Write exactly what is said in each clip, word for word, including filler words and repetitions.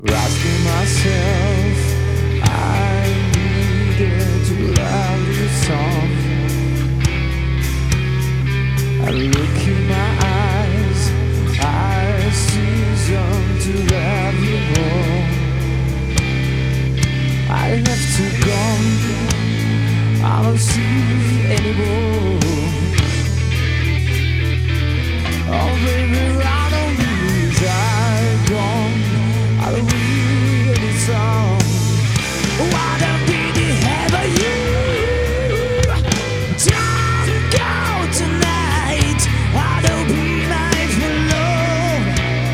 Asking myself, I needed to love you some. I look in my eyes, I see some to love you more. I have to go, I don't see anymore. Oh baby, I don't lose, I gone. I don't read any song. Why don't we have you? Don't go tonight. I don't be life alone.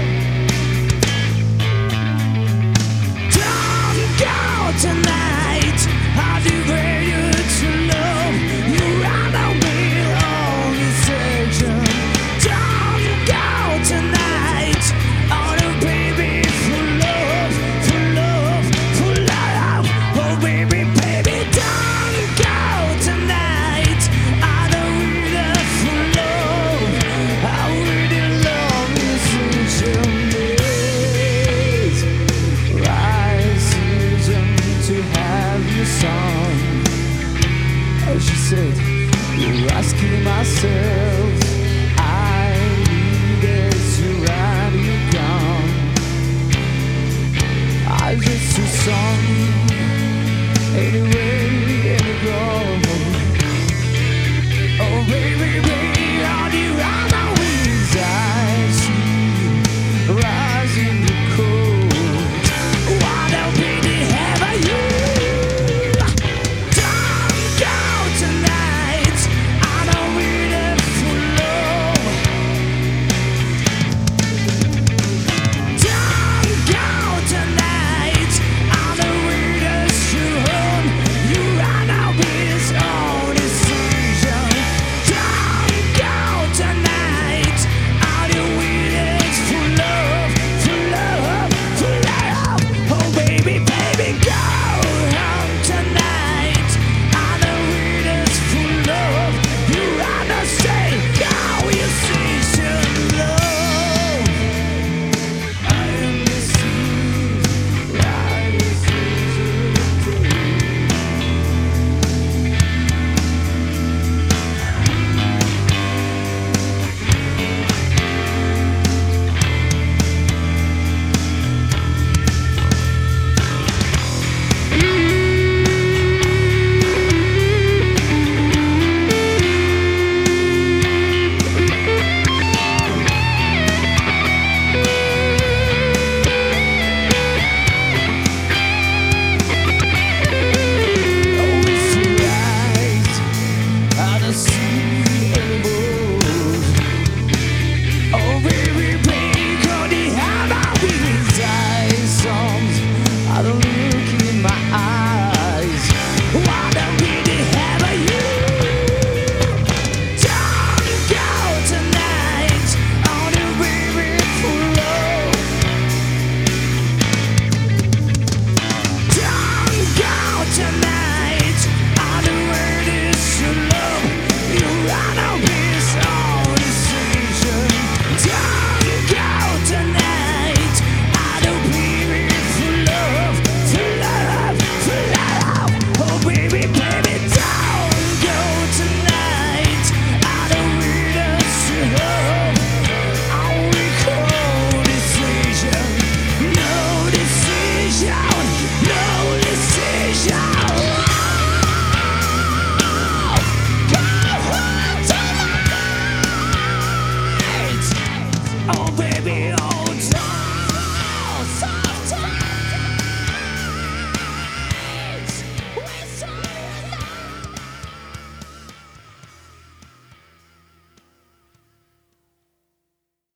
Don't go tonight. I do you to know you run away on the section. Don't go tonight. Oh no, baby. She said, you're asking myself, I needed to write you down. I just a song, anyway, and go. Oh baby, baby, how do you ride?